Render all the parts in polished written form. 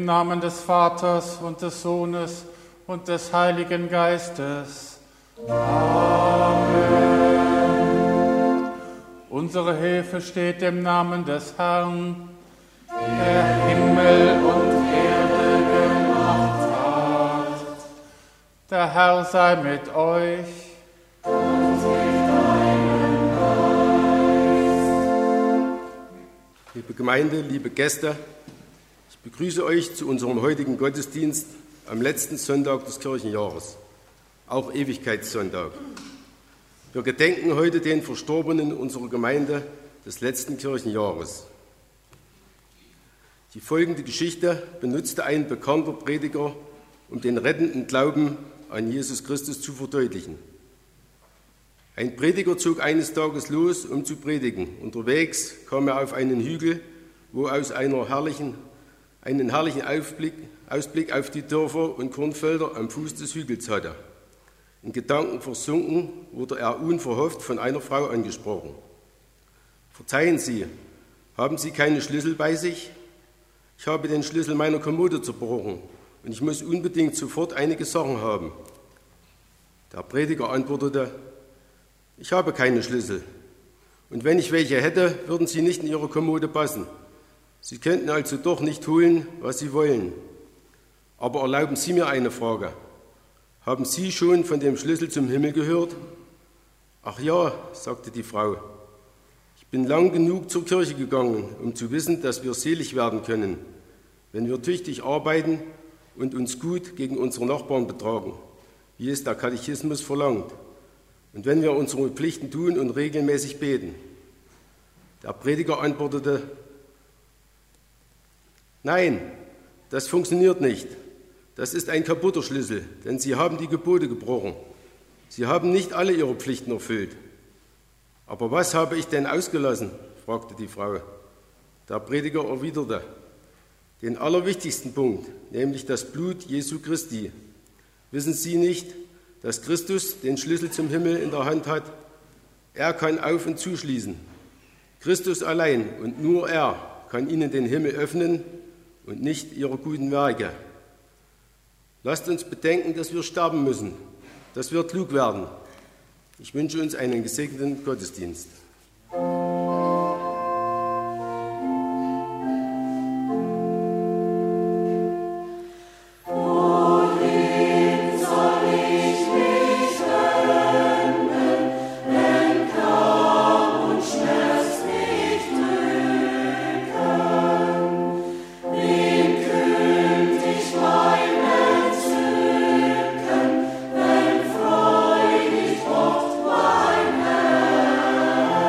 Im Namen des Vaters und des Sohnes und des Heiligen Geistes. Amen. Unsere Hilfe steht im Namen des Herrn, der Himmel und Erde gemacht hat. Der Herr sei mit euch. Und mit deinem Geist. Liebe Gemeinde, liebe Gäste, ich begrüße euch zu unserem heutigen Gottesdienst am letzten Sonntag des Kirchenjahres, auch Ewigkeitssonntag. Wir gedenken heute den Verstorbenen unserer Gemeinde des letzten Kirchenjahres. Die folgende Geschichte benutzte ein bekannter Prediger, um den rettenden Glauben an Jesus Christus zu verdeutlichen. Ein Prediger zog eines Tages los, um zu predigen. Unterwegs kam er auf einen Hügel, wo aus einen herrlichen Ausblick auf die Dörfer und Kornfelder am Fuß des Hügels hatte. In Gedanken versunken wurde er unverhofft von einer Frau angesprochen. »Verzeihen Sie, haben Sie keine Schlüssel bei sich? Ich habe den Schlüssel meiner Kommode zerbrochen und ich muss unbedingt sofort einige Sachen haben.« Der Prediger antwortete: »Ich habe keine Schlüssel, und wenn ich welche hätte, würden sie nicht in Ihre Kommode passen. Sie könnten also doch nicht holen, was Sie wollen. Aber erlauben Sie mir eine Frage. Haben Sie schon von dem Schlüssel zum Himmel gehört?« »Ach ja«, sagte die Frau, »ich bin lang genug zur Kirche gegangen, um zu wissen, dass wir selig werden können, wenn wir tüchtig arbeiten und uns gut gegen unsere Nachbarn betragen, wie es der Katechismus verlangt, und wenn wir unsere Pflichten tun und regelmäßig beten.« Der Prediger antwortete: »Nein, das funktioniert nicht. Das ist ein kaputter Schlüssel, denn Sie haben die Gebote gebrochen. Sie haben nicht alle Ihre Pflichten erfüllt.« »Aber was habe ich denn ausgelassen?« fragte die Frau. Der Prediger erwiderte: »Den allerwichtigsten Punkt, nämlich das Blut Jesu Christi. Wissen Sie nicht, dass Christus den Schlüssel zum Himmel in der Hand hat? Er kann auf- und zuschließen. Christus allein und nur er kann Ihnen den Himmel öffnen und nicht Ihre guten Werke. Lasst uns bedenken, dass wir sterben müssen, dass wir klug werden. Ich wünsche uns einen gesegneten Gottesdienst.« Freudig Gott mein Herr.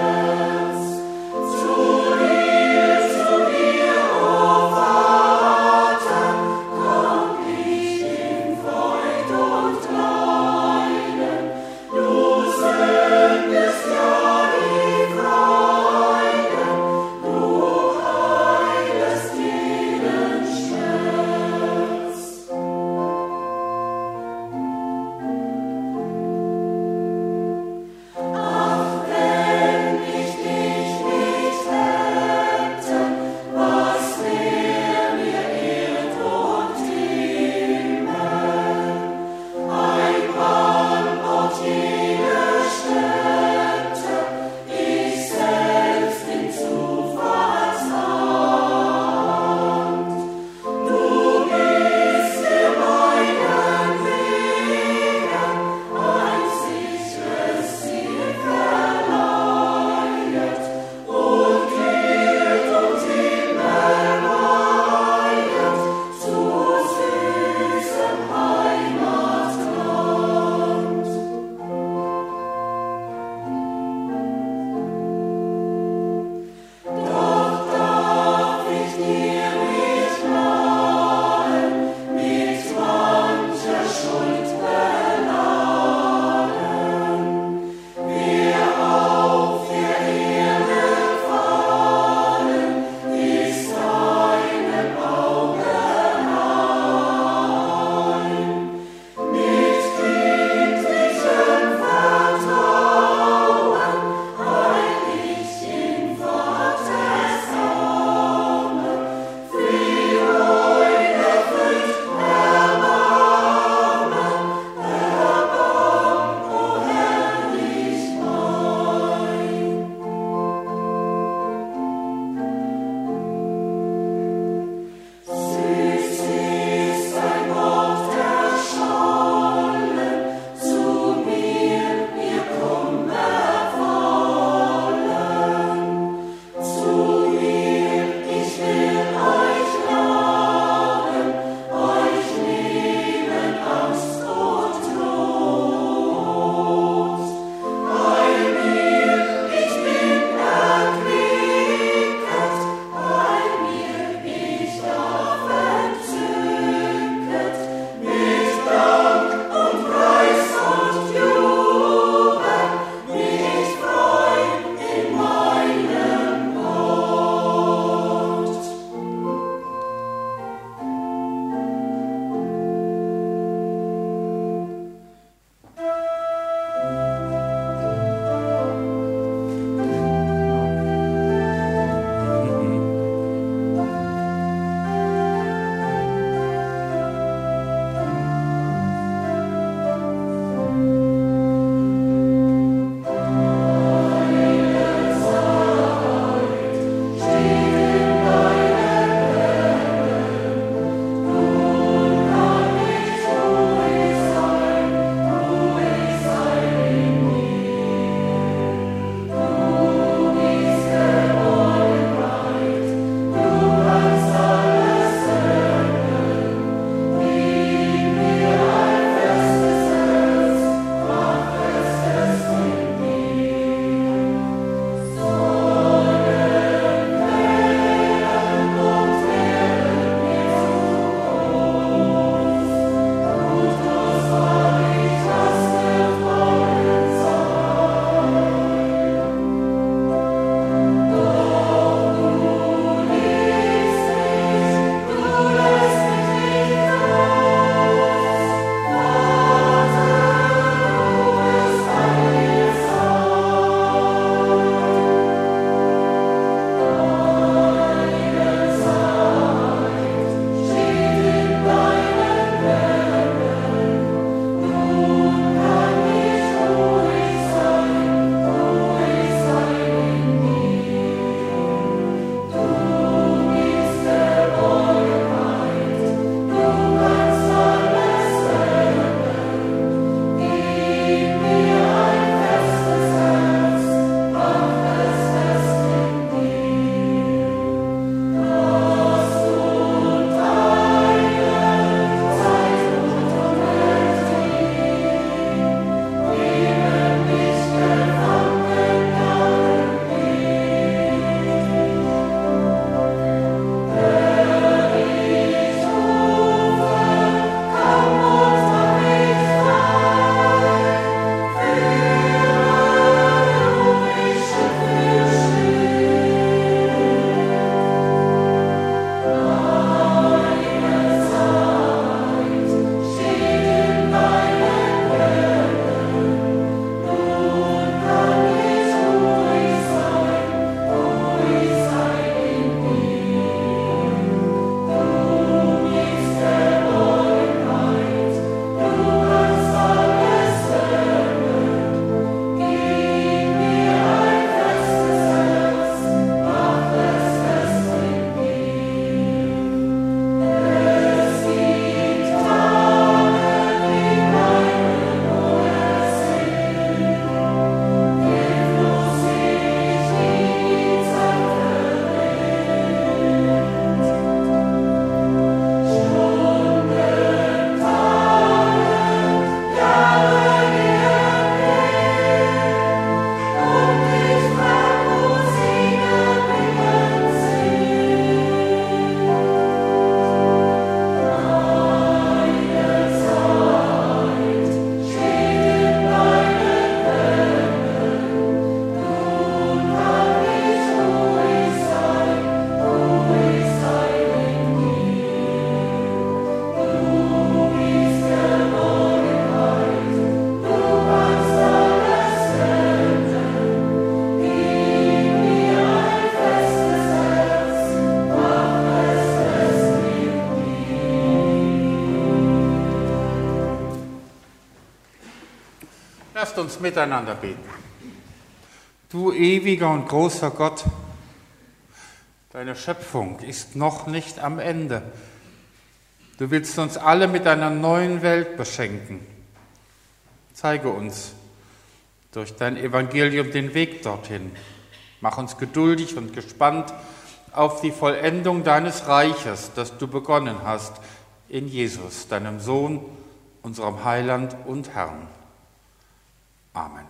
Lasst uns miteinander beten. Du ewiger und großer Gott, deine Schöpfung ist noch nicht am Ende. Du willst uns alle mit einer neuen Welt beschenken. Zeige uns durch dein Evangelium den Weg dorthin. Mach uns geduldig und gespannt auf die Vollendung deines Reiches, das du begonnen hast, in Jesus, deinem Sohn, unserem Heiland und Herrn. Amen.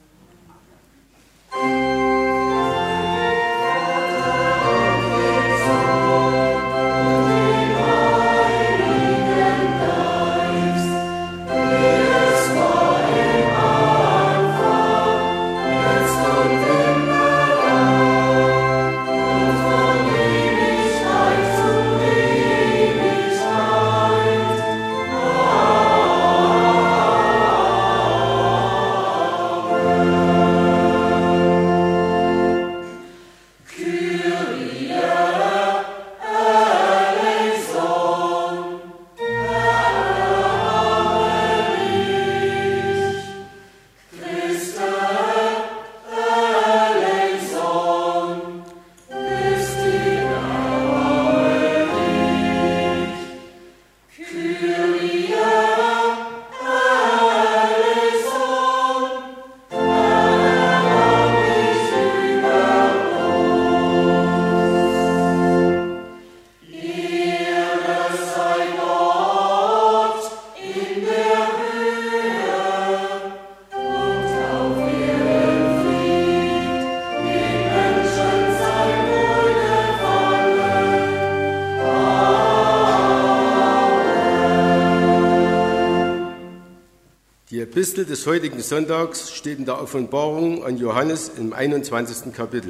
Die Epistel des heutigen Sonntags steht in der Offenbarung an Johannes im 21. Kapitel.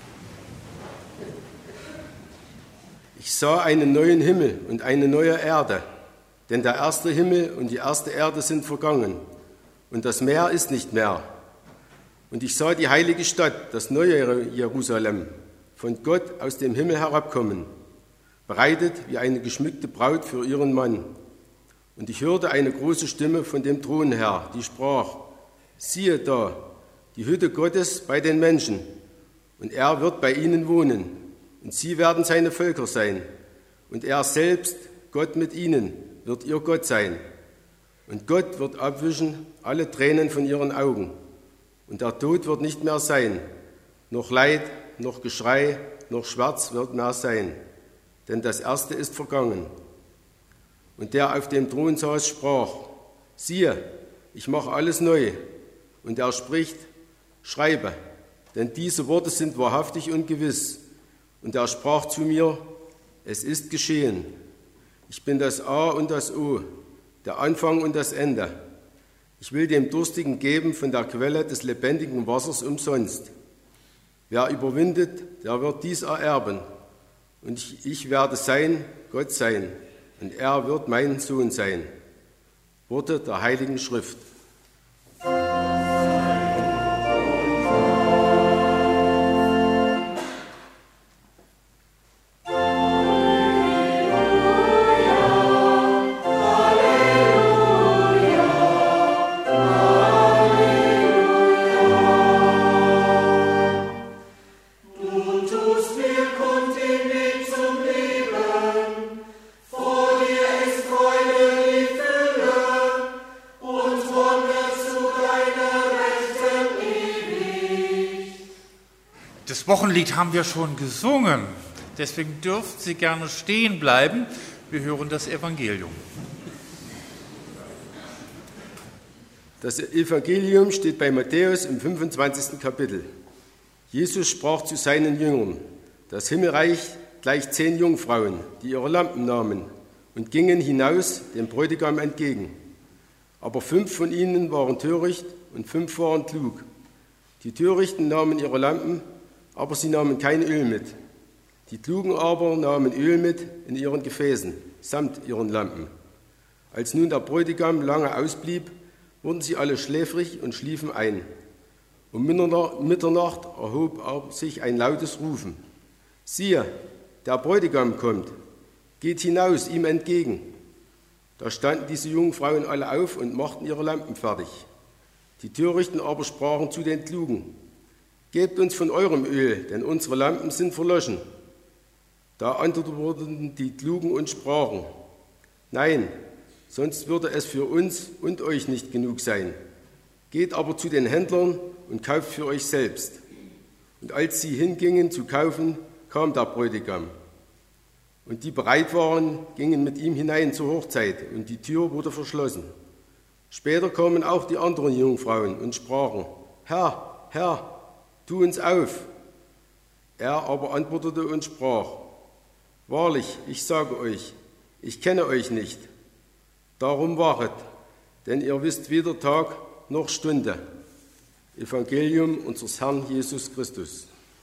Ich sah einen neuen Himmel und eine neue Erde, denn der erste Himmel und die erste Erde sind vergangen, und das Meer ist nicht mehr. Und ich sah die heilige Stadt, das neue Jerusalem, von Gott aus dem Himmel herabkommen, bereitet wie eine geschmückte Braut für ihren Mann. Und ich hörte eine große Stimme von dem Thron her, die sprach: Siehe da, die Hütte Gottes bei den Menschen, und er wird bei ihnen wohnen, und sie werden seine Völker sein, und er selbst, Gott mit ihnen, wird ihr Gott sein. Und Gott wird abwischen alle Tränen von ihren Augen, und der Tod wird nicht mehr sein, noch Leid, noch Geschrei, noch Schmerz wird mehr sein, denn das Erste ist vergangen. Und der auf dem Thron saß, sprach: Siehe, ich mache alles neu. Und er spricht: Schreibe, denn diese Worte sind wahrhaftig und gewiss. Und er sprach zu mir: Es ist geschehen. Ich bin das A und das O, der Anfang und das Ende. Ich will dem Durstigen geben von der Quelle des lebendigen Wassers umsonst. Wer überwindet, der wird dies ererben. Und ich werde sein Gott sein, und er wird mein Sohn sein. Worte der Heiligen Schrift. Das Wochenlied haben wir schon gesungen, deswegen dürft Sie gerne stehen bleiben. Wir hören das Evangelium. Das Evangelium steht bei Matthäus im 25. Kapitel. Jesus sprach zu seinen Jüngern: Das Himmelreich gleicht 10 Jungfrauen, die ihre Lampen nahmen und gingen hinaus dem Bräutigam entgegen. Aber 5 von ihnen waren töricht und 5 waren klug. Die Törichten nahmen ihre Lampen, aber sie nahmen kein Öl mit. Die Klugen aber nahmen Öl mit in ihren Gefäßen, samt ihren Lampen. Als nun der Bräutigam lange ausblieb, wurden sie alle schläfrig und schliefen ein. Um Mitternacht erhob aber sich ein lautes Rufen: Siehe, der Bräutigam kommt, geht hinaus ihm entgegen. Da standen diese jungen Frauen alle auf und machten ihre Lampen fertig. Die Törichten aber sprachen zu den Klugen: Gebt uns von eurem Öl, denn unsere Lampen sind verloschen. Da antworteten die Klugen und sprachen: Nein, sonst würde es für uns und euch nicht genug sein. Geht aber zu den Händlern und kauft für euch selbst. Und als sie hingingen zu kaufen, kam der Bräutigam. Und die bereit waren, gingen mit ihm hinein zur Hochzeit, und die Tür wurde verschlossen. Später kamen auch die anderen Jungfrauen und sprachen: Herr, Herr, tu uns auf. Er aber antwortete und sprach: Wahrlich, ich sage euch, ich kenne euch nicht. Darum wachet, denn ihr wisst weder Tag noch Stunde. Evangelium unseres Herrn Jesus Christus.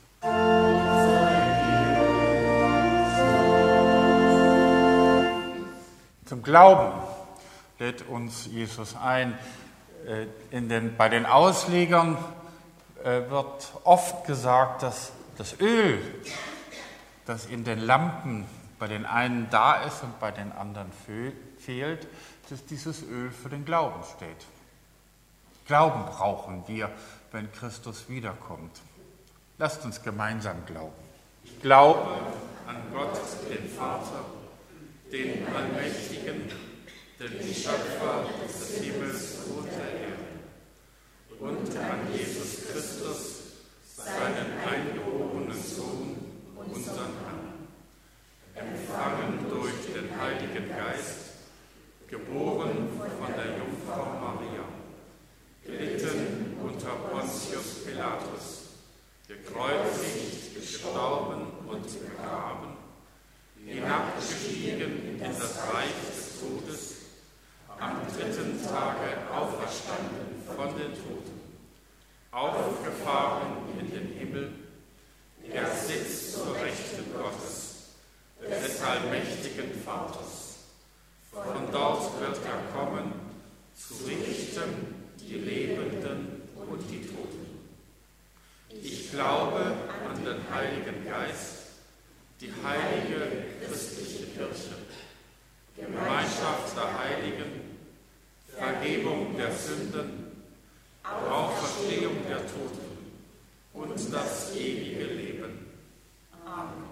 Zum Glauben lädt uns Jesus ein. Bei den Auslegern wird oft gesagt, dass das Öl, das in den Lampen bei den einen da ist und bei den anderen fehlt, dass dieses Öl für den Glauben steht. Glauben brauchen wir, wenn Christus wiederkommt. Lasst uns gemeinsam glauben. Ich glaube an Gott, den Vater, den Allmächtigen, den Schöpfer des Himmels und der Erde, und an Jesus Christus, seinen eingeborenen Sohn, unseren Herrn, empfangen durch den Heiligen Geist, geboren von der Jungfrau Maria, gelitten unter Pontius Pilatus, gekreuzigt, gestorben und begraben, hinabgestiegen in das Reich des Todes, am dritten Tage auferstanden von den Toten, aufgefahren in den Himmel, er sitzt zur Rechten Gottes, des allmächtigen Vaters. Von dort wird er kommen, zu richten die Lebenden und die Toten. Ich glaube an den Heiligen Geist, die heilige christliche Kirche, Gemeinschaft der Heiligen, Vergebung der Sünden, Auferstehung der Toten und das ewige Leben. Amen.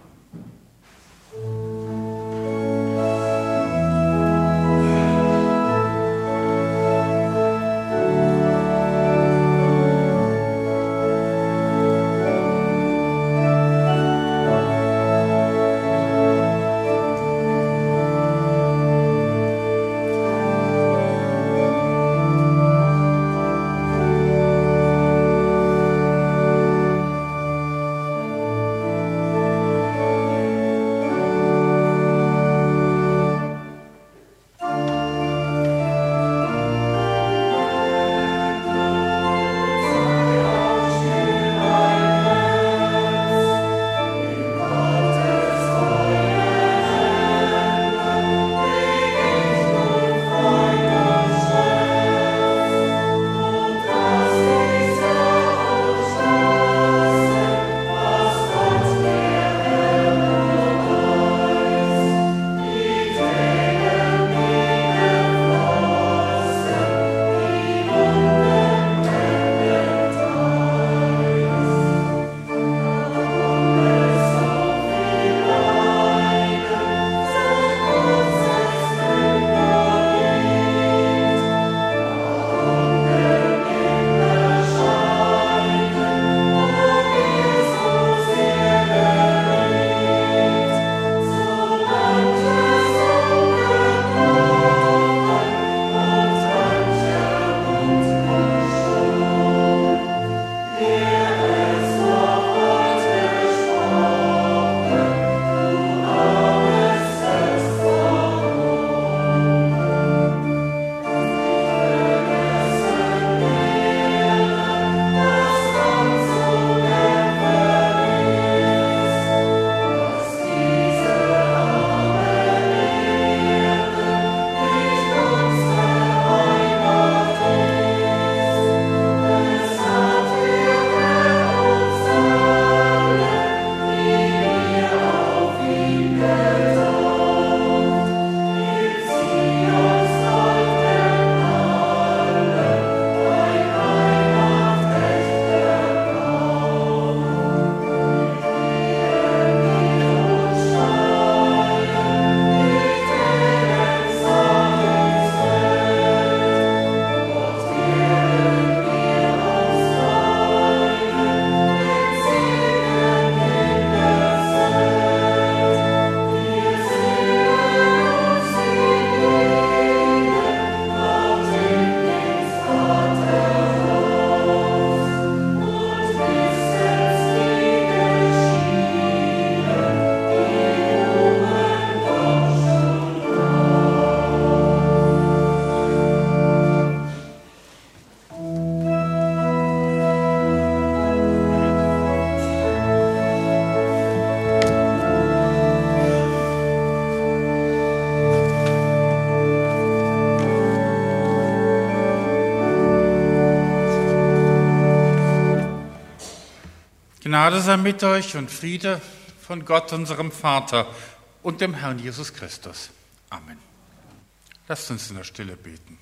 Gnade sei mit euch und Friede von Gott, unserem Vater und dem Herrn Jesus Christus. Amen. Lasst uns in der Stille beten.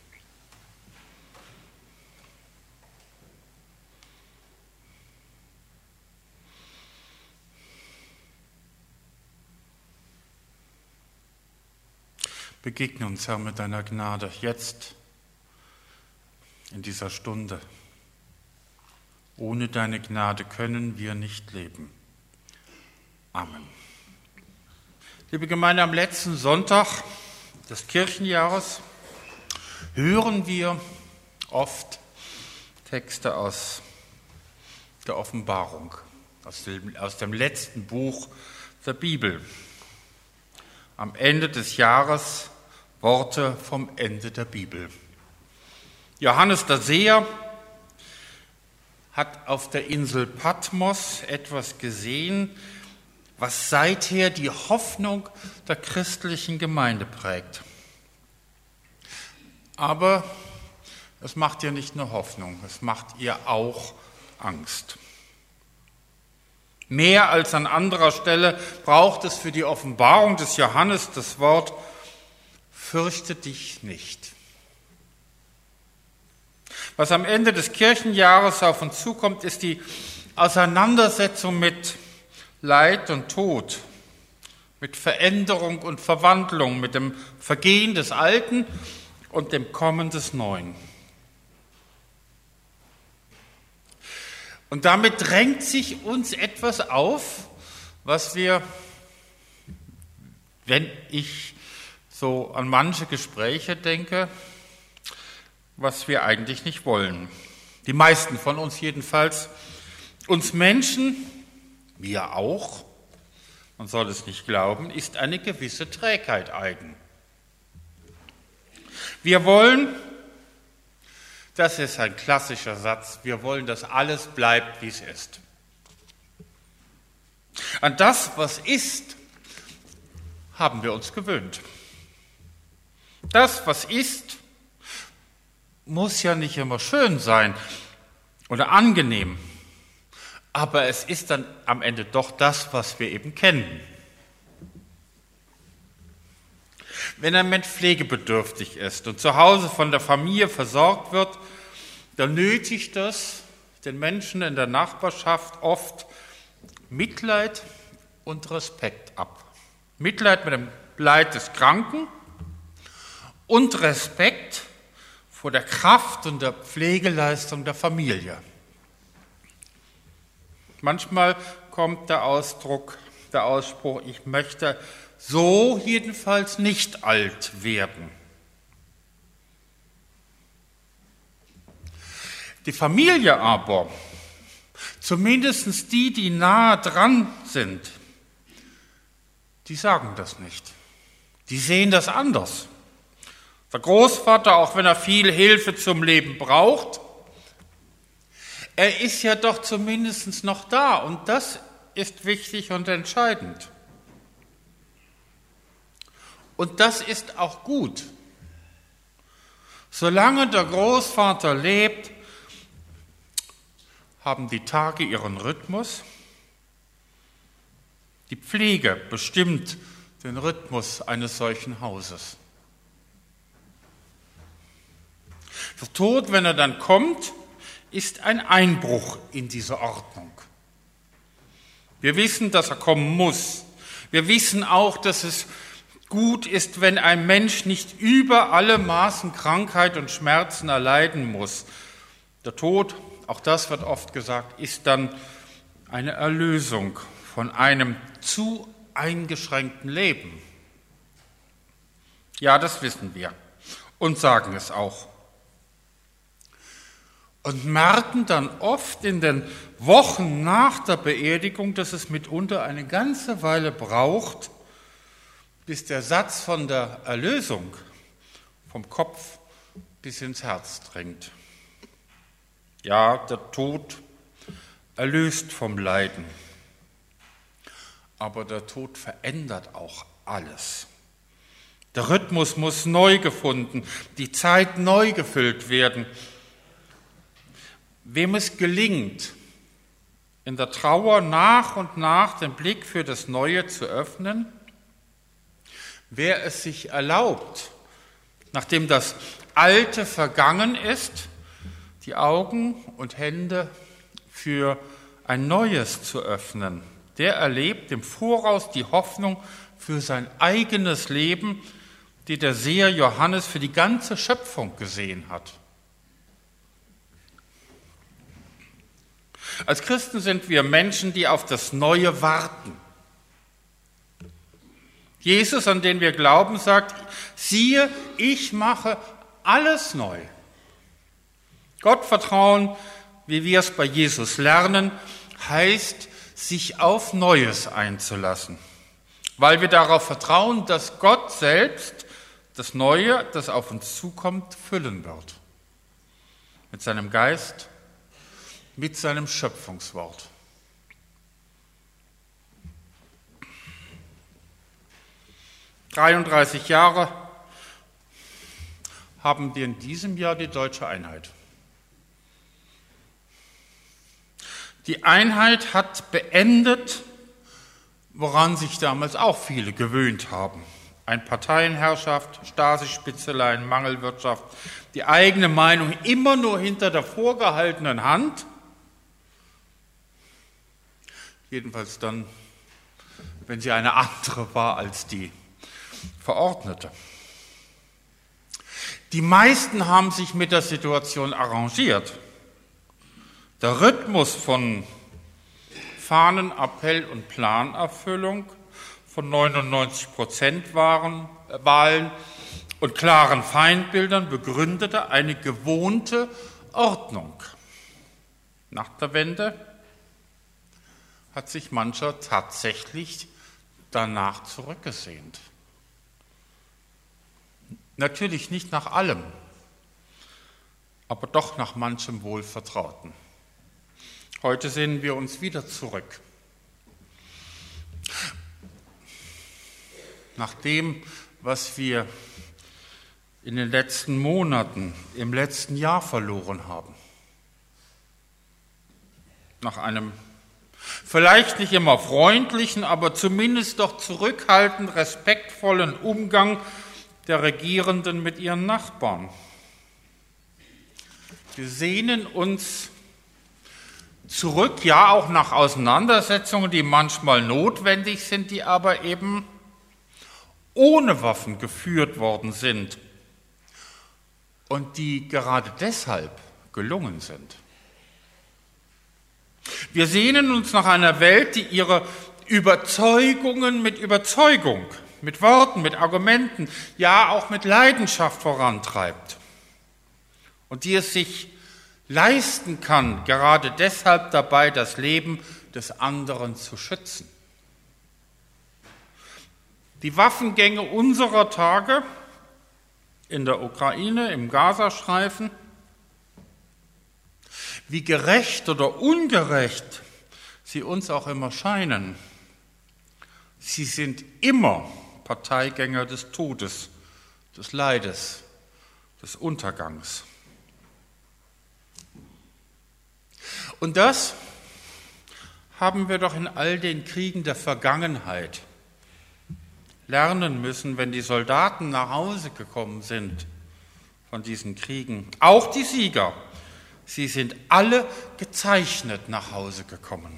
Begegne uns, Herr, mit deiner Gnade, jetzt, in dieser Stunde. Ohne deine Gnade können wir nicht leben. Amen. Liebe Gemeinde, am letzten Sonntag des Kirchenjahres hören wir oft Texte aus der Offenbarung, aus dem letzten Buch der Bibel. Am Ende des Jahres Worte vom Ende der Bibel. Johannes der Seher hat auf der Insel Patmos etwas gesehen, was seither die Hoffnung der christlichen Gemeinde prägt. Aber es macht ihr nicht nur Hoffnung, es macht ihr auch Angst. Mehr als an anderer Stelle braucht es für die Offenbarung des Johannes das Wort: Fürchte dich nicht. Was am Ende des Kirchenjahres auf uns zukommt, ist die Auseinandersetzung mit Leid und Tod, mit Veränderung und Verwandlung, mit dem Vergehen des Alten und dem Kommen des Neuen. Und damit drängt sich uns etwas auf, was wir, wenn ich so an manche Gespräche denke, was wir eigentlich nicht wollen. Die meisten von uns jedenfalls. Uns Menschen, wir auch, man soll es nicht glauben, ist eine gewisse Trägheit eigen. Wir wollen, das ist ein klassischer Satz, wir wollen, dass alles bleibt, wie es ist. An das, was ist, haben wir uns gewöhnt. Das, was ist, muss ja nicht immer schön sein oder angenehm, aber es ist dann am Ende doch das, was wir eben kennen. Wenn ein Mensch pflegebedürftig ist und zu Hause von der Familie versorgt wird, dann nötigt das den Menschen in der Nachbarschaft oft Mitleid und Respekt ab. Mitleid mit dem Leid des Kranken und Respekt vor der Kraft und der Pflegeleistung der Familie. Manchmal kommt der Ausspruch, ich möchte so jedenfalls nicht alt werden. Die Familie aber, zumindest die nahe dran sind, die sagen das nicht. Die sehen das anders. Der Großvater, auch wenn er viel Hilfe zum Leben braucht, er ist ja doch zumindest noch da und das ist wichtig und entscheidend. Und das ist auch gut. Solange der Großvater lebt, haben die Tage ihren Rhythmus. Die Pflege bestimmt den Rhythmus eines solchen Hauses. Der Tod, wenn er dann kommt, ist ein Einbruch in diese Ordnung. Wir wissen, dass er kommen muss. Wir wissen auch, dass es gut ist, wenn ein Mensch nicht über alle Maßen Krankheit und Schmerzen erleiden muss. Der Tod, auch das wird oft gesagt, ist dann eine Erlösung von einem zu eingeschränkten Leben. Ja, das wissen wir und sagen es auch. Und merken dann oft in den Wochen nach der Beerdigung, dass es mitunter eine ganze Weile braucht, bis der Satz von der Erlösung vom Kopf bis ins Herz dringt. Ja, der Tod erlöst vom Leiden, aber der Tod verändert auch alles. Der Rhythmus muss neu gefunden, die Zeit neu gefüllt werden. Wem es gelingt, in der Trauer nach und nach den Blick für das Neue zu öffnen. Wer es sich erlaubt, nachdem das Alte vergangen ist, die Augen und Hände für ein Neues zu öffnen, der erlebt im Voraus die Hoffnung für sein eigenes Leben, die der Seher Johannes für die ganze Schöpfung gesehen hat. Als Christen sind wir Menschen, die auf das Neue warten. Jesus, an den wir glauben, sagt, siehe, ich mache alles neu. Gottvertrauen, wie wir es bei Jesus lernen, heißt, sich auf Neues einzulassen, weil wir darauf vertrauen, dass Gott selbst das Neue, das auf uns zukommt, füllen wird. Mit seinem Geist, mit seinem Schöpfungswort. »33 Jahre haben wir in diesem Jahr die deutsche Einheit. Die Einheit hat beendet, woran sich damals auch viele gewöhnt haben. Eine Parteienherrschaft, Stasi-Spitzeleien, Mangelwirtschaft, die eigene Meinung immer nur hinter der vorgehaltenen Hand. Jedenfalls dann, wenn sie eine andere war als die Verordnete. Die meisten haben sich mit der Situation arrangiert. Der Rhythmus von Fahnenappell und Planerfüllung von 99% Wahlen und klaren Feindbildern begründete eine gewohnte Ordnung. Nach der Wende hat sich mancher tatsächlich danach zurückgesehnt. Natürlich nicht nach allem, aber doch nach manchem Wohlvertrauten. Heute sehnen wir uns wieder zurück. Nach dem, was wir in den letzten Monaten, im letzten Jahr verloren haben. Nach einem vielleicht nicht immer freundlichen, aber zumindest doch zurückhaltend, respektvollen Umgang der Regierenden mit ihren Nachbarn. Wir sehnen uns zurück, ja auch nach Auseinandersetzungen, die manchmal notwendig sind, die aber eben ohne Waffen geführt worden sind und die gerade deshalb gelungen sind. Wir sehnen uns nach einer Welt, die ihre Überzeugungen mit Überzeugung, mit Worten, mit Argumenten, ja auch mit Leidenschaft vorantreibt und die es sich leisten kann, gerade deshalb dabei das Leben des anderen zu schützen. Die Waffengänge unserer Tage in der Ukraine, im Gazastreifen, wie gerecht oder ungerecht sie uns auch immer scheinen, sie sind immer Parteigänger des Todes, des Leides, des Untergangs. Und das haben wir doch in all den Kriegen der Vergangenheit lernen müssen, wenn die Soldaten nach Hause gekommen sind von diesen Kriegen. Auch die Sieger, sie sind alle gezeichnet nach Hause gekommen.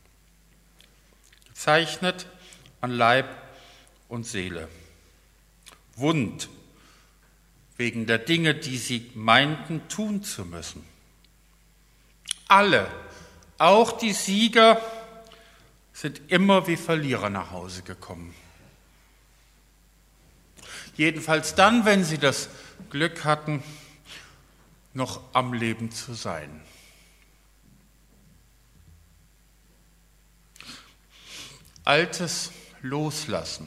Gezeichnet an Leib und Seele. Wund wegen der Dinge, die sie meinten, tun zu müssen. Alle, auch die Sieger, sind immer wie Verlierer nach Hause gekommen. Jedenfalls dann, wenn sie das Glück hatten, noch am Leben zu sein. Altes loslassen.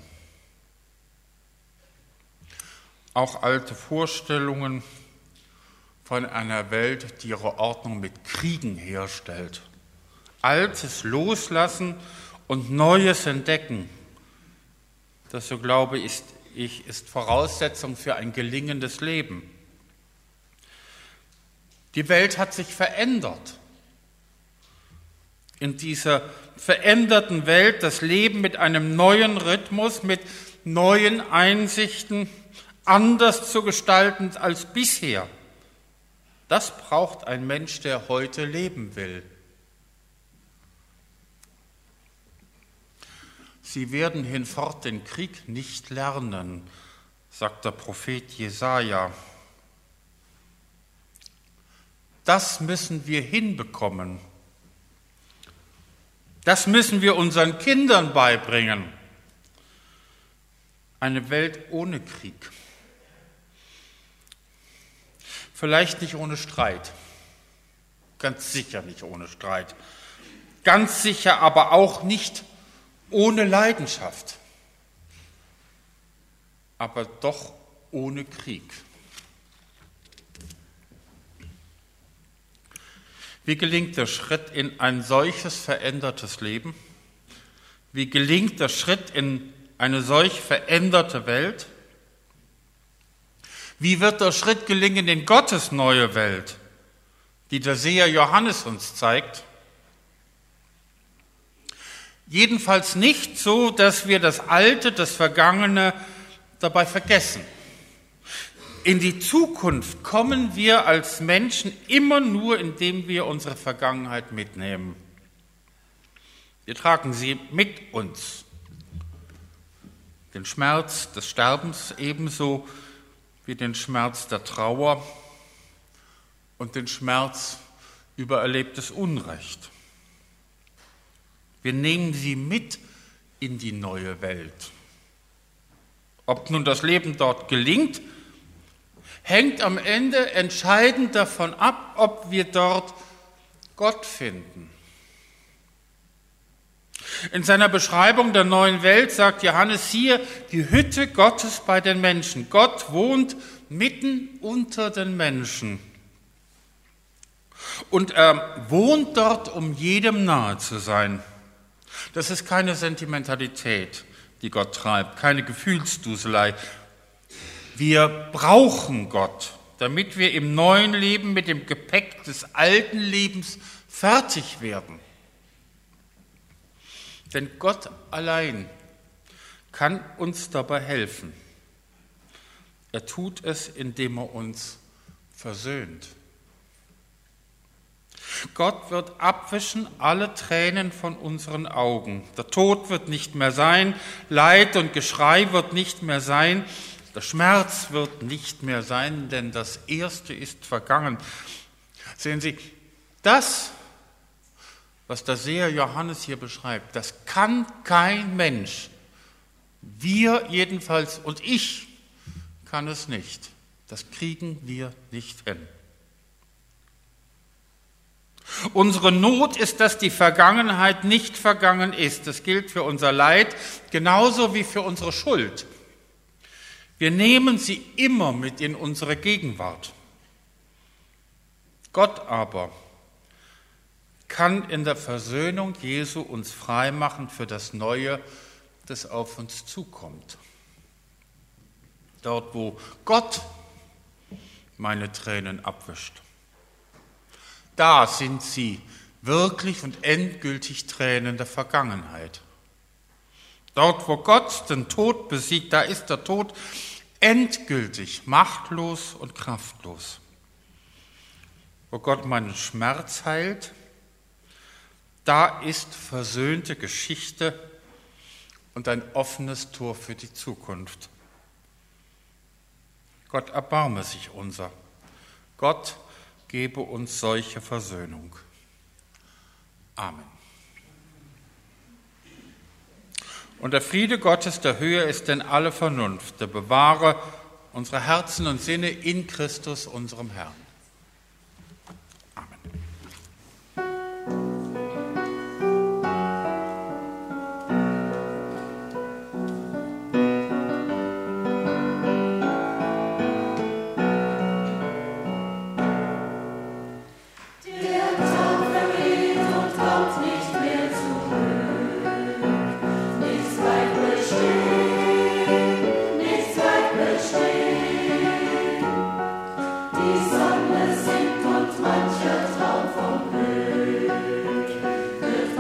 Auch alte Vorstellungen von einer Welt, die ihre Ordnung mit Kriegen herstellt. Altes loslassen und Neues entdecken. Das, so glaube ich, ist Voraussetzung für ein gelingendes Leben. Die Welt hat sich verändert. in dieser veränderten Welt das Leben mit einem neuen Rhythmus, mit neuen Einsichten anders zu gestalten als bisher. Das braucht ein Mensch, der heute leben will. Sie werden hinfort den Krieg nicht lernen, sagt der Prophet Jesaja. Das müssen wir hinbekommen. Das müssen wir unseren Kindern beibringen. Eine Welt ohne Krieg. Vielleicht nicht ohne Streit. Ganz sicher nicht ohne Streit. Ganz sicher aber auch nicht ohne Leidenschaft. Aber doch ohne Krieg. Wie gelingt der Schritt in ein solches verändertes Leben? Wie gelingt der Schritt in eine solch veränderte Welt? Wie wird der Schritt gelingen in Gottes neue Welt, die der Seher Johannes uns zeigt? Jedenfalls nicht so, dass wir das Alte, das Vergangene dabei vergessen. In die Zukunft kommen wir als Menschen immer nur, indem wir unsere Vergangenheit mitnehmen. Wir tragen sie mit uns. Den Schmerz des Sterbens ebenso wie den Schmerz der Trauer und den Schmerz über erlebtes Unrecht. Wir nehmen sie mit in die neue Welt. Ob nun das Leben dort gelingt, hängt am Ende entscheidend davon ab, ob wir dort Gott finden. In seiner Beschreibung der neuen Welt sagt Johannes hier, die Hütte Gottes bei den Menschen. Gott wohnt mitten unter den Menschen. Und er wohnt dort, um jedem nahe zu sein. Das ist keine Sentimentalität, die Gott treibt, keine Gefühlsduselei. Wir brauchen Gott, damit wir im neuen Leben mit dem Gepäck des alten Lebens fertig werden. Denn Gott allein kann uns dabei helfen. Er tut es, indem er uns versöhnt. Gott wird abwischen alle Tränen von unseren Augen. Der Tod wird nicht mehr sein, Leid und Geschrei wird nicht mehr sein, der Schmerz wird nicht mehr sein, denn das Erste ist vergangen. Sehen Sie, das, was der Seher Johannes hier beschreibt, das kann kein Mensch. Wir jedenfalls und ich kann es nicht. Das kriegen wir nicht hin. Unsere Not ist, dass die Vergangenheit nicht vergangen ist. Das gilt für unser Leid genauso wie für unsere Schuld. Wir nehmen sie immer mit in unsere Gegenwart. Gott aber kann in der Versöhnung Jesu uns freimachen für das Neue, das auf uns zukommt. Dort, wo Gott meine Tränen abwischt, da sind sie wirklich und endgültig Tränen der Vergangenheit. Dort, wo Gott den Tod besiegt, da ist der Tod endgültig, machtlos und kraftlos. Wo Gott meinen Schmerz heilt, da ist versöhnte Geschichte und ein offenes Tor für die Zukunft. Gott erbarme sich unser. Gott gebe uns solche Versöhnung. Amen. Und der Friede Gottes, der höher ist denn alle Vernunft, der bewahre unsere Herzen und Sinne in Christus, unserem Herrn. Die Sonne sinkt und mancher Traum vom Glück wird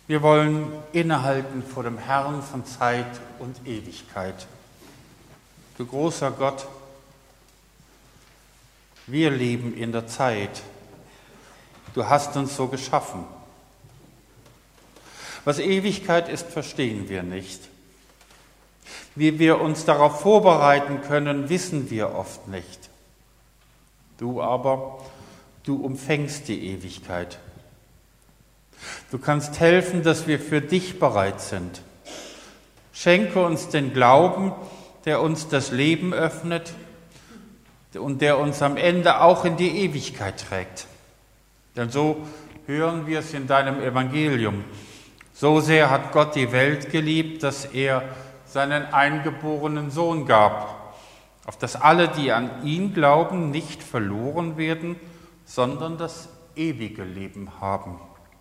Wir wollen innehalten vor dem Herrn von Zeit und Ewigkeit. Du großer Gott, wir leben in der Zeit. Du hast uns so geschaffen. Was Ewigkeit ist, verstehen wir nicht. Wie wir uns darauf vorbereiten können, wissen wir oft nicht. Du aber, du umfängst die Ewigkeit. Du kannst helfen, dass wir für dich bereit sind. Schenke uns den Glauben, der uns das Leben öffnet und der uns am Ende auch in die Ewigkeit trägt. Denn so hören wir es in deinem Evangelium. So sehr hat Gott die Welt geliebt, dass er seinen eingeborenen Sohn gab, auf dass alle, die an ihn glauben, nicht verloren werden, sondern das ewige Leben haben.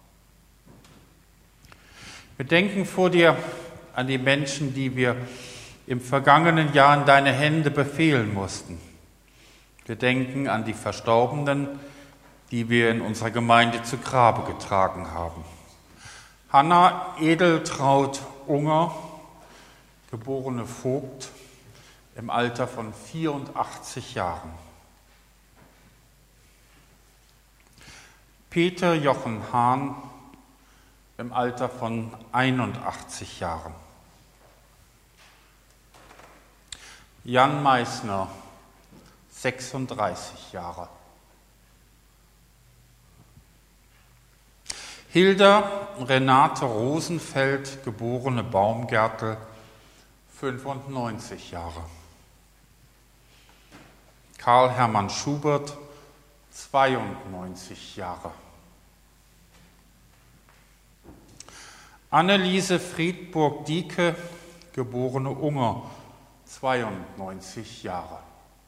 Wir denken vor dir an die Menschen, die wir im vergangenen Jahr in deine Hände befehlen mussten. Wir denken an die Verstorbenen, die wir in unserer Gemeinde zu Grabe getragen haben. Hanna Edeltraut Unger, geborene Vogt, im Alter von 84 Jahren. Peter Jochen Hahn, im Alter von 81 Jahren. Jan Meissner, 36 Jahre. Hilda Renate Rosenfeld, geborene Baumgärtel, 95 Jahre. Karl Hermann Schubert, 92 Jahre. Anneliese Friedburg-Dieke, geborene Unger, 92 Jahre.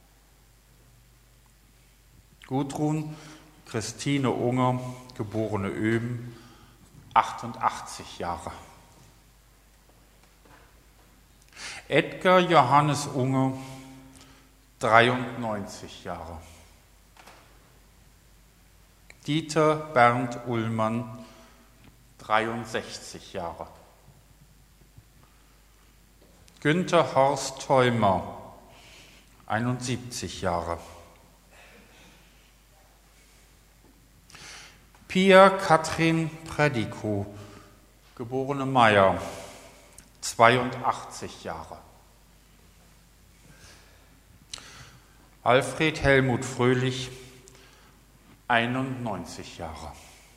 Gudrun Christine Unger, geborene Öhm, 88 Jahre. Edgar Johannes Unger, 93 Jahre. Dieter Bernd Ullmann, 63 Jahre. Günther Horst Theumer, 71 Jahre. Pia Katrin Predikow, geborene Meyer, 82 Jahre. Alfred Helmut Fröhlich, 91 Jahre.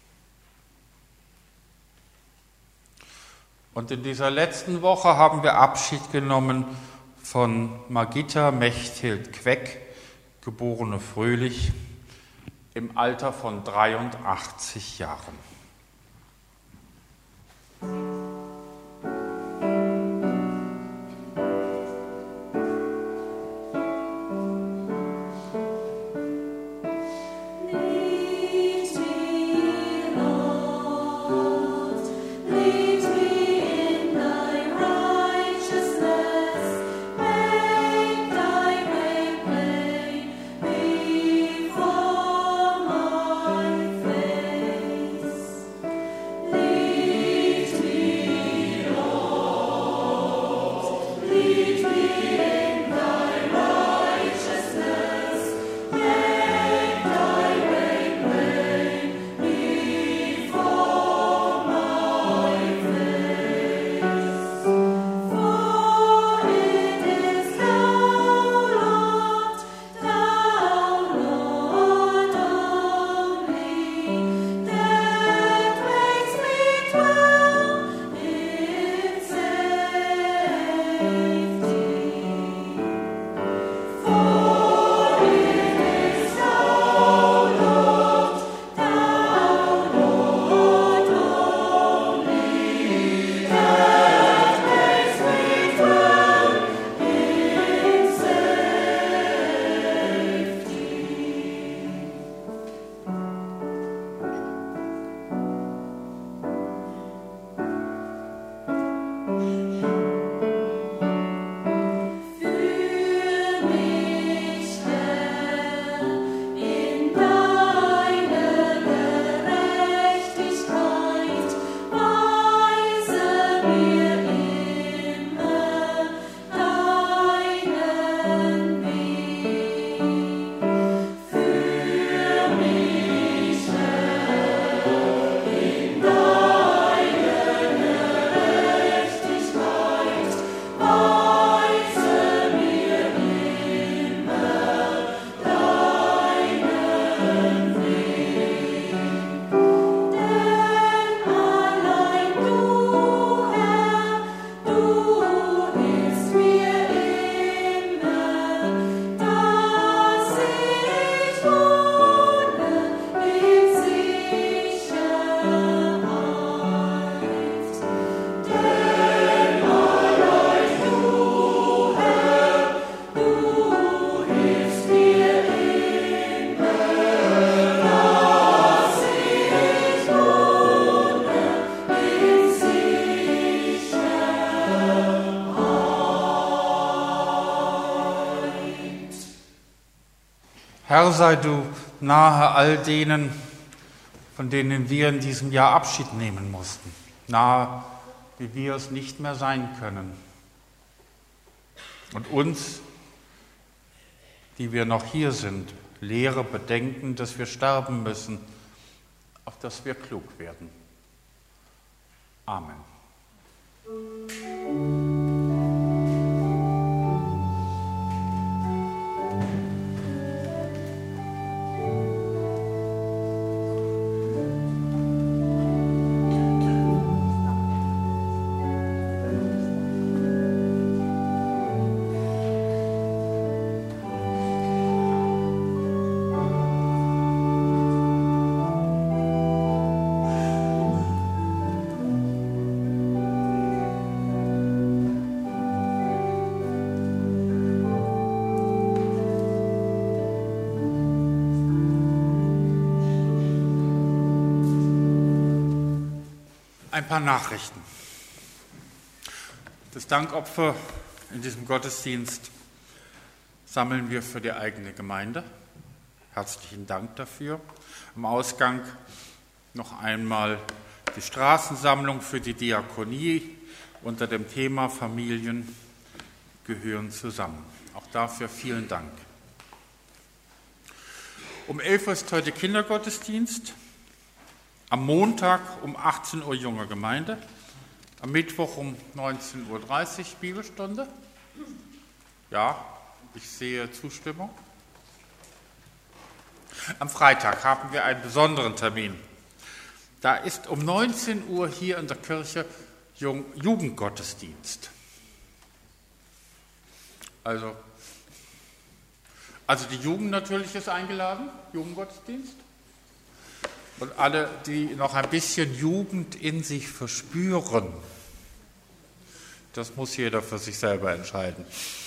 Und in dieser letzten Woche haben wir Abschied genommen von Margitta Mechthild Queck, geborene Fröhlich, im Alter von 83 Jahren. Herr, sei du nahe all denen, von denen wir in diesem Jahr Abschied nehmen mussten. Nahe, wie wir es nicht mehr sein können. Und uns, die wir noch hier sind, lehre bedenken, dass wir sterben müssen, auf dass wir klug werden. Amen. Ein paar Nachrichten. Das Dankopfer in diesem Gottesdienst sammeln wir für die eigene Gemeinde. Herzlichen Dank dafür. Am Ausgang noch einmal die Straßensammlung für die Diakonie unter dem Thema Familien gehören zusammen. Auch dafür vielen Dank. Um 11 Uhr ist heute Kindergottesdienst. Am Montag um 18 Uhr junge Gemeinde, am Mittwoch um 19.30 Uhr Bibelstunde. Ja, ich sehe Zustimmung. Am Freitag haben wir einen besonderen Termin. Da ist um 19 Uhr hier in der Kirche Jugendgottesdienst. Also die Jugend natürlich ist eingeladen, Jugendgottesdienst. Und alle, die noch ein bisschen Jugend in sich verspüren, das muss jeder für sich selber entscheiden,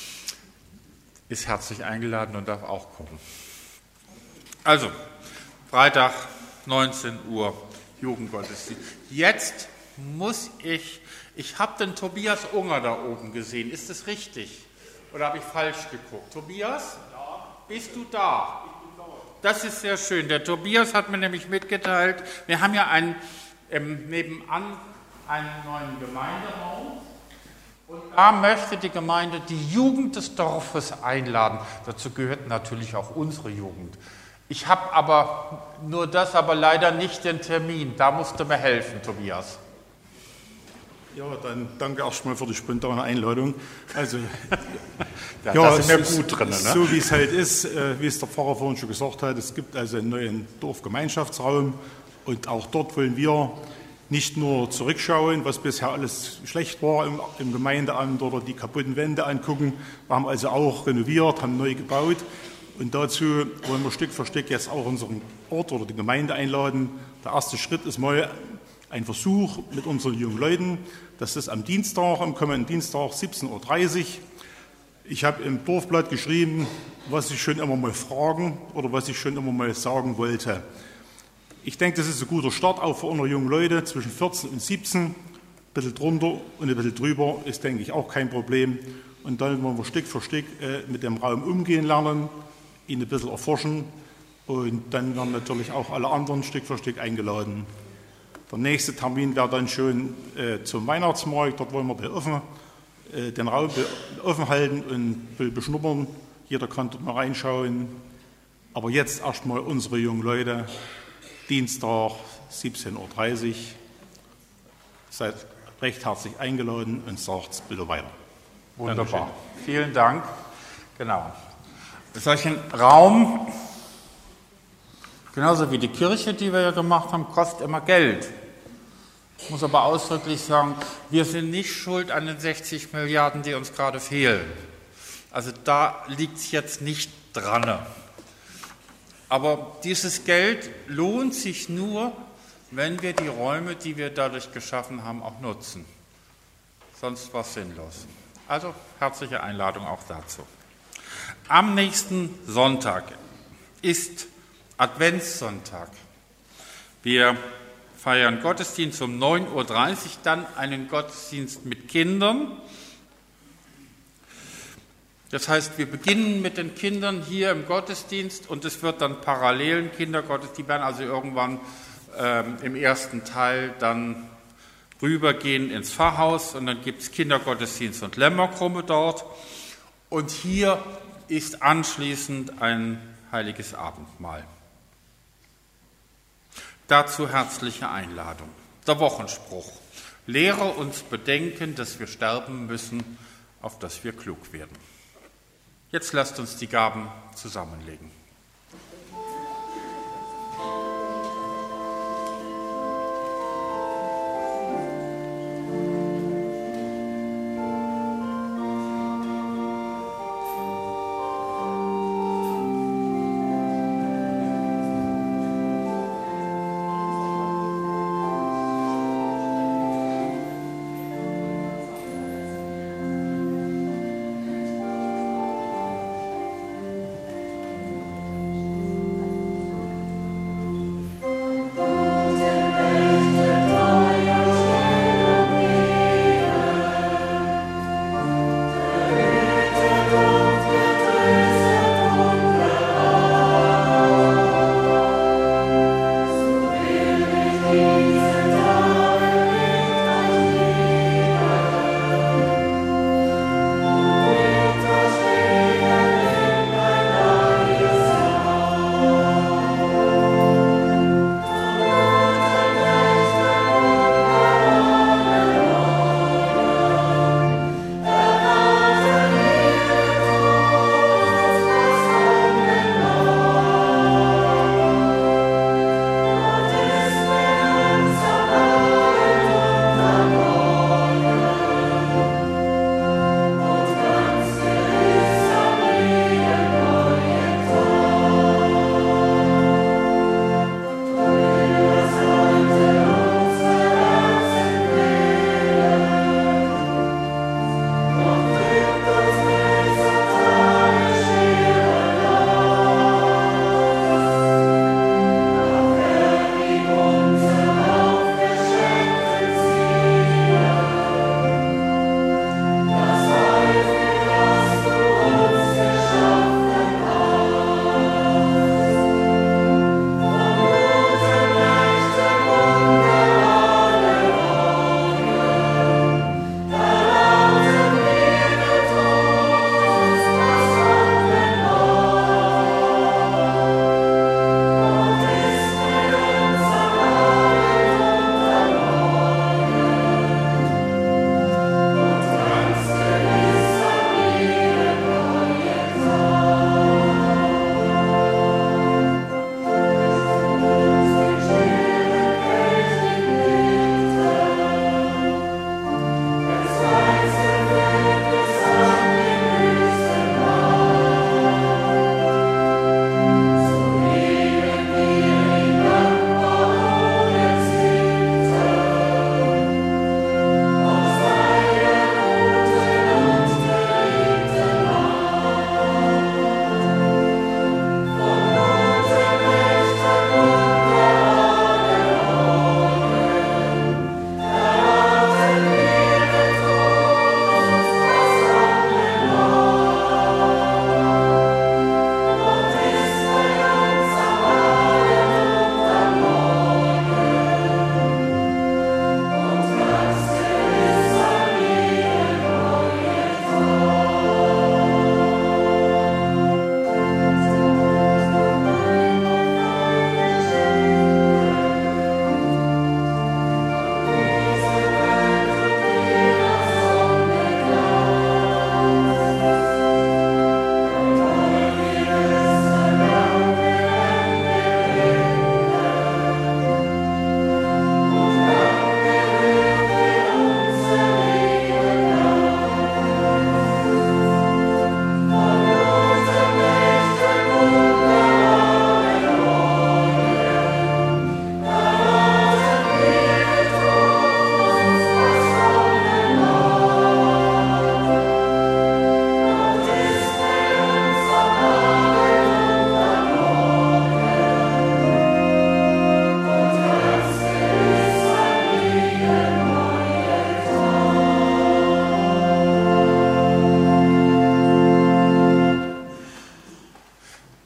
ist herzlich eingeladen und darf auch kommen. Also, Freitag, 19 Uhr, Jugendgottesdienst. Jetzt muss ich habe den Tobias Unger da oben gesehen, ist das richtig? Oder habe ich falsch geguckt? Tobias, bist du da? Das ist sehr schön. Der Tobias hat mir nämlich mitgeteilt, wir haben ja nebenan einen neuen Gemeinderaum und da möchte die Gemeinde die Jugend des Dorfes einladen. Dazu gehört natürlich auch unsere Jugend. Ich habe aber leider nicht den Termin. Da musst du mir helfen, Tobias. Ja, dann danke erstmal für die spontane Einladung. Also, da sind wir gut drin. Ne? So wie es halt ist, wie es der Pfarrer vorhin schon gesagt hat, es gibt also einen neuen Dorfgemeinschaftsraum und auch dort wollen wir nicht nur zurückschauen, was bisher alles schlecht war im Gemeindeamt oder die kaputten Wände angucken. Wir haben also auch renoviert, haben neu gebaut und dazu wollen wir Stück für Stück jetzt auch unseren Ort oder die Gemeinde einladen. Der erste Schritt ist mal ein Versuch mit unseren jungen Leuten. Das ist am kommenden Dienstag, 17.30 Uhr. Ich habe im Dorfblatt geschrieben, was ich schon immer mal fragen oder was ich schon immer mal sagen wollte. Ich denke, das ist ein guter Start, auch für unsere jungen Leute zwischen 14 und 17. Ein bisschen drunter und ein bisschen drüber ist, denke ich, auch kein Problem. Und dann wollen wir Stück für Stück mit dem Raum umgehen lernen, ihn ein bisschen erforschen. Und dann werden natürlich auch alle anderen Stück für Stück eingeladen. Der nächste Termin wäre dann schon zum Weihnachtsmarkt. Dort wollen wir den Raum offen halten und beschnuppern. Jeder kann dort mal reinschauen. Aber jetzt erstmal unsere jungen Leute. Dienstag, 17.30 Uhr. Seid recht herzlich eingeladen und sagt bitte weiter. Wunderbar. Vielen Dank. Genau. Solchen Raum, genauso wie die Kirche, die wir ja gemacht haben, kostet immer Geld. Ich muss aber ausdrücklich sagen, wir sind nicht schuld an den 60 Milliarden, die uns gerade fehlen. Also da liegt es jetzt nicht dran. Aber dieses Geld lohnt sich nur, wenn wir die Räume, die wir dadurch geschaffen haben, auch nutzen. Sonst war es sinnlos. Also herzliche Einladung auch dazu. Am nächsten Sonntag ist Adventssonntag. Wir feiern Gottesdienst um 9.30 Uhr, dann einen Gottesdienst mit Kindern. Das heißt, wir beginnen mit den Kindern hier im Gottesdienst und es wird dann parallelen Kindergottesdienst, die werden also irgendwann im ersten Teil dann rübergehen ins Pfarrhaus und dann gibt es Kindergottesdienst und Lämmerkrumme dort. Und hier ist anschließend ein heiliges Abendmahl. Dazu herzliche Einladung. Der Wochenspruch. Lehre uns bedenken, dass wir sterben müssen, auf dass wir klug werden. Jetzt lasst uns die Gaben zusammenlegen.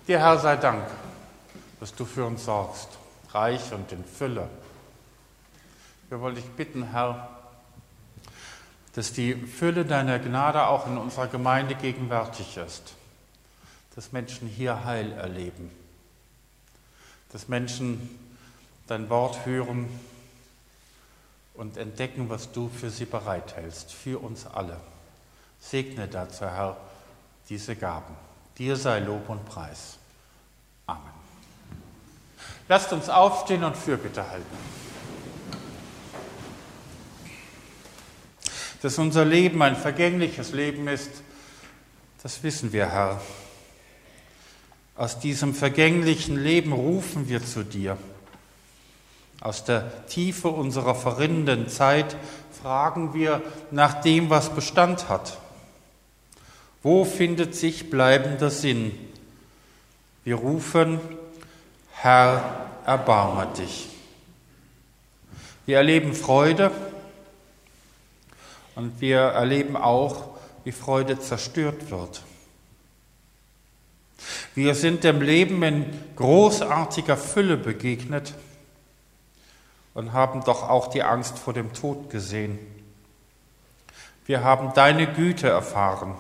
Dir, Herr, sei Dank, dass du für uns sorgst, reich und in Fülle. Wir wollen dich bitten, Herr, dass die Fülle deiner Gnade auch in unserer Gemeinde gegenwärtig ist, dass Menschen hier Heil erleben, dass Menschen dein Wort hören und entdecken, was du für sie bereithältst, für uns alle. Segne dazu, Herr, diese Gaben. Dir sei Lob und Preis. Amen. Lasst uns aufstehen und Fürbitte halten. Dass unser Leben ein vergängliches Leben ist, das wissen wir, Herr. Aus diesem vergänglichen Leben rufen wir zu dir. Aus der Tiefe unserer verrinnenden Zeit fragen wir nach dem, was Bestand hat. Wo findet sich bleibender Sinn? Wir rufen, Herr, erbarme dich. Wir erleben Freude und wir erleben auch, wie Freude zerstört wird. Wir sind dem Leben in großartiger Fülle begegnet und haben doch auch die Angst vor dem Tod gesehen. Wir haben deine Güte erfahren.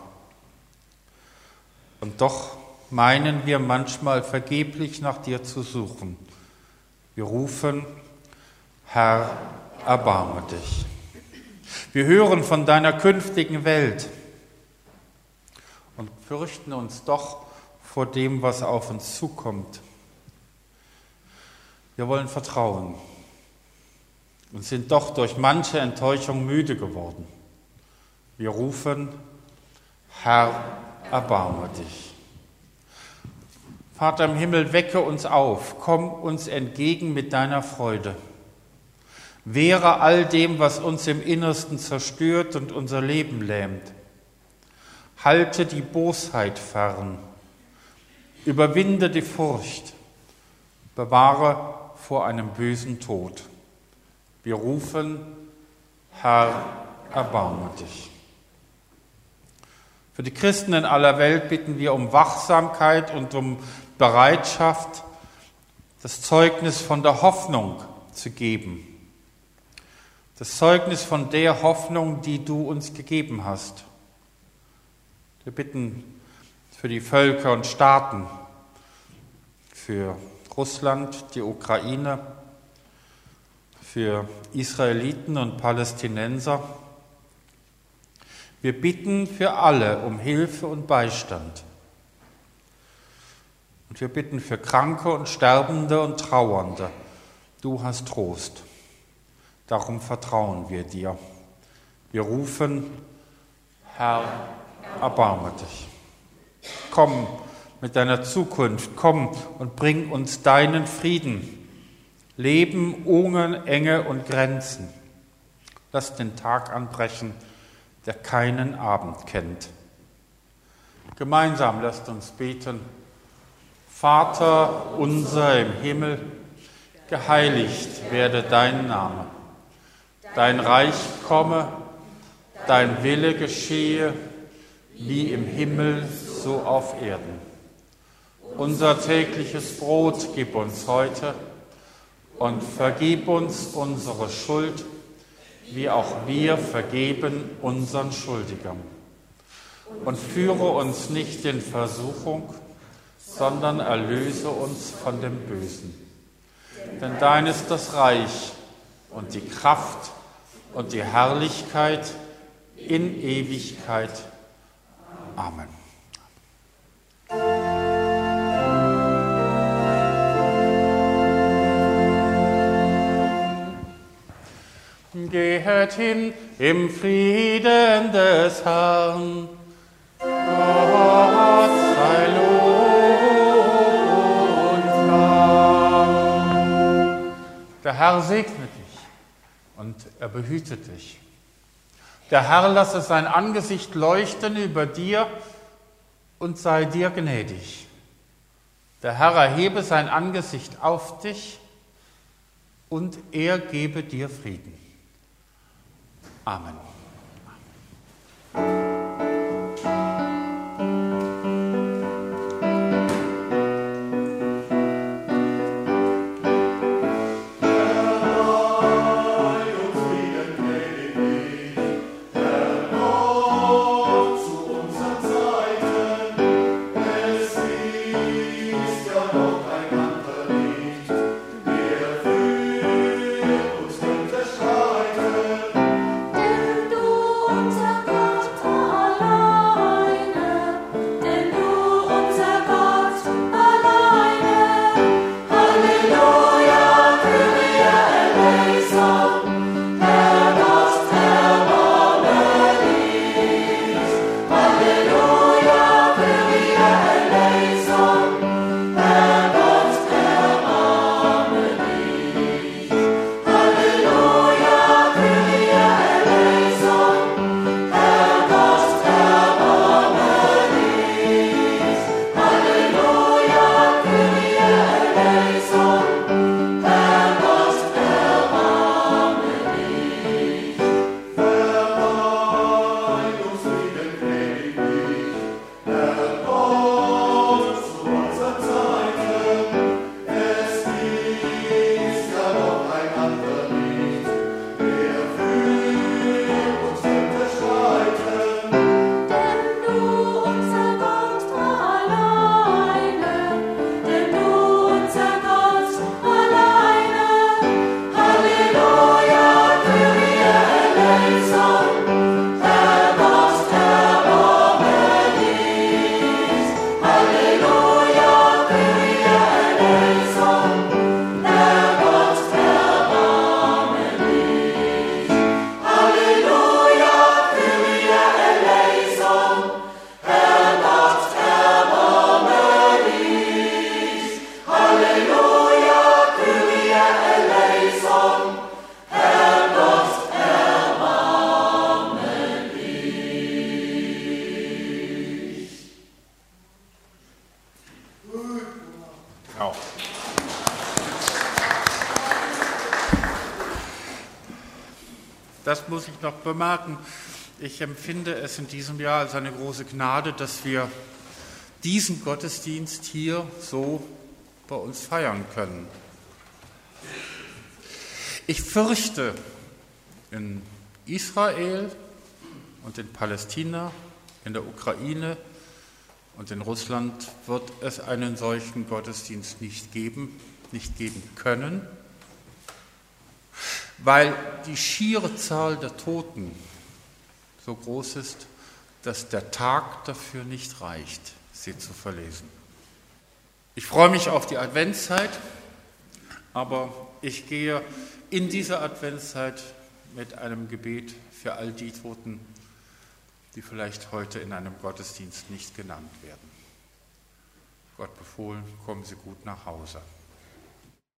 Und doch meinen wir manchmal vergeblich nach dir zu suchen. Wir rufen, Herr, erbarme dich. Wir hören von deiner künftigen Welt und fürchten uns doch vor dem, was auf uns zukommt. Wir wollen vertrauen und sind doch durch manche Enttäuschung müde geworden. Wir rufen, Herr, erbarme dich. Vater im Himmel, wecke uns auf, komm uns entgegen mit deiner Freude. Wehre all dem, was uns im Innersten zerstört und unser Leben lähmt. Halte die Bosheit fern. Überwinde die Furcht. Bewahre vor einem bösen Tod. Wir rufen, Herr, erbarme dich. Für die Christen in aller Welt bitten wir um Wachsamkeit und um Bereitschaft, das Zeugnis von der Hoffnung zu geben. Das Zeugnis von der Hoffnung, die du uns gegeben hast. Wir bitten für die Völker und Staaten, für Russland, die Ukraine, für Israeliten und Palästinenser. Wir bitten für alle um Hilfe und Beistand. Und wir bitten für Kranke und Sterbende und Trauernde. Du hast Trost. Darum vertrauen wir dir. Wir rufen, Herr, erbarme dich. Komm mit deiner Zukunft, komm und bring uns deinen Frieden. Leben ohne Enge und Grenzen. Lass den Tag anbrechen, der keinen Abend kennt. Gemeinsam lasst uns beten. Vater unser im Himmel, geheiligt werde dein Name. Dein Reich komme, dein Wille geschehe, wie im Himmel, so auf Erden. Unser tägliches Brot gib uns heute und vergib uns unsere Schuld, wie auch wir vergeben unseren Schuldigern. Und führe uns nicht in Versuchung, sondern erlöse uns von dem Bösen. Denn dein ist das Reich und die Kraft und die Herrlichkeit in Ewigkeit. Amen. Gehet hin im Frieden des Herrn. Gott sei Lob und Dank. Der Herr segne dich und er behüte dich. Der Herr lasse sein Angesicht leuchten über dir und sei dir gnädig. Der Herr erhebe sein Angesicht auf dich und er gebe dir Frieden. Amen. Das muss ich noch bemerken. Ich empfinde es in diesem Jahr als eine große Gnade, dass wir diesen Gottesdienst hier so bei uns feiern können. Ich fürchte, in Israel und in Palästina, in der Ukraine und in Russland wird es einen solchen Gottesdienst nicht geben können, weil die schiere Zahl der Toten so groß ist, dass der Tag dafür nicht reicht, sie zu verlesen. Ich freue mich auf die Adventszeit, aber ich gehe in diese Adventszeit mit einem Gebet für all die Toten, die vielleicht heute in einem Gottesdienst nicht genannt werden. Gott befohlen, kommen Sie gut nach Hause.